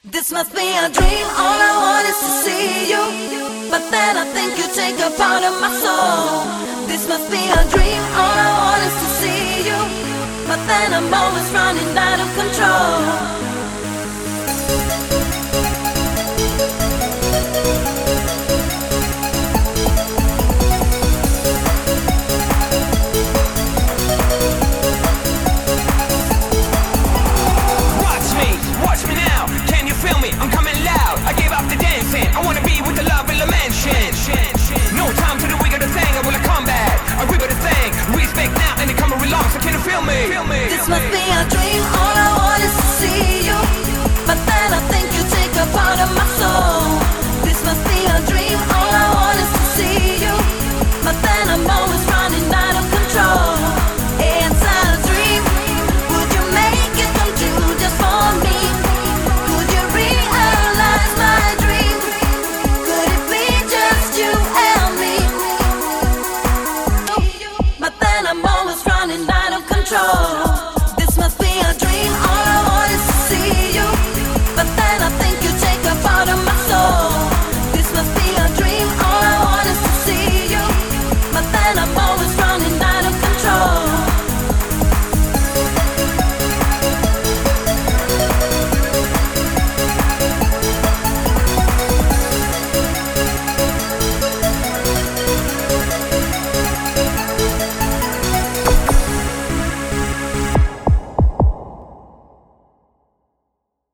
This must be a dream, all I want is to see you. But then I think you take a part of my soul. This must be a dream, all I want is to see you. But then I'm always running out of control.